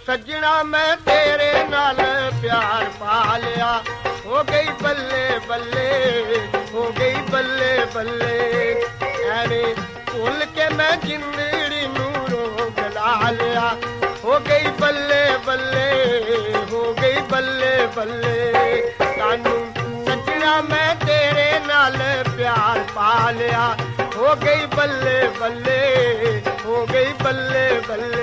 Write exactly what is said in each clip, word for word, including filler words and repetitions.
सजना मैं तेरे नाल प्यार पा लिया हो गई बल्ले बल्ले हो गई बल्ले बल्ले ऐने भुल के मैं जिंदड़ी नू रोग ला लिया हो गई बल्ले बल्ले हो गई बल्ले बल्ले कानू सजना मैं तेरे नाल प्यार पा लिया हो गई बल्ले बल्ले हो गई बल्ले बल्ले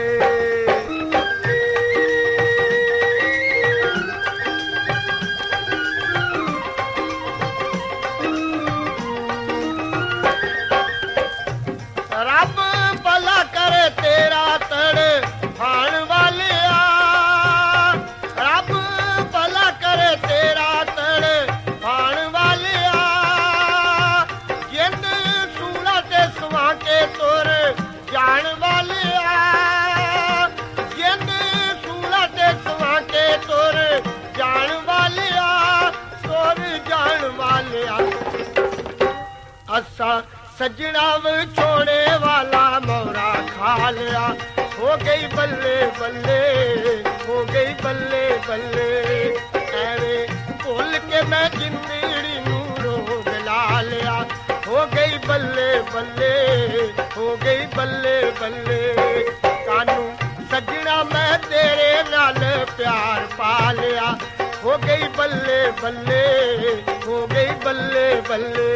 असा सजना छोड़े वाला मोरा खा लिया हो गई बल्ले बल्ले हो गई बल्ले बल्ले ऐवे भुल के मैं जिंदड़ी नू रोग ला लिया हो गई बल्ले बल्ले हो गई बल्ले बल्ले कानू सजना मैं तेरे नाल प्यार पा लिया हो गई बल्ले बल्ले हो गई बल्ले बल्ले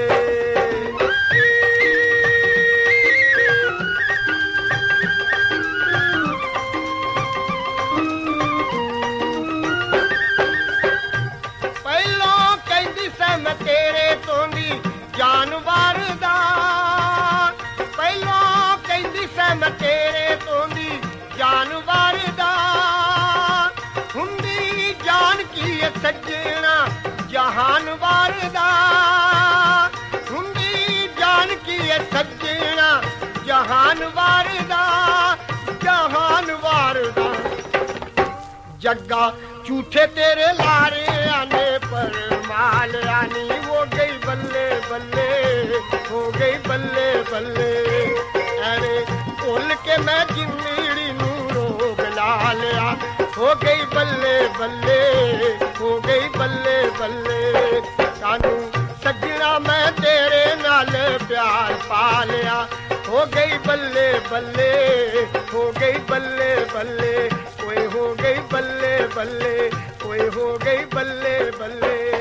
तेरे तोंदी जानवर दा पहलों कहंदी सै मैं तेरे तोंदी जानवर दा हुंदी जान की सजना जहानवर दा हुंदी जान की सजना जहानवर दा जहानवर दा जग्गा झूठे तेरे लारे आने पर माल आनी हो गई बल्ले बल्ले हो गई बल्ले बल्ले अरे भुल के मैं जिंदड़ी नू रोग ला लिया हो गई बल्ले बल्ले हो गई बल्ले बल्ले कानू सजना मैं तेरे नाल प्यार पा लिया हो गई बल्ले बल्ले हो गई बल्ले बल्ले कोई हो गई बल्ले बल्ले कोई हो गई बल्ले बल्ले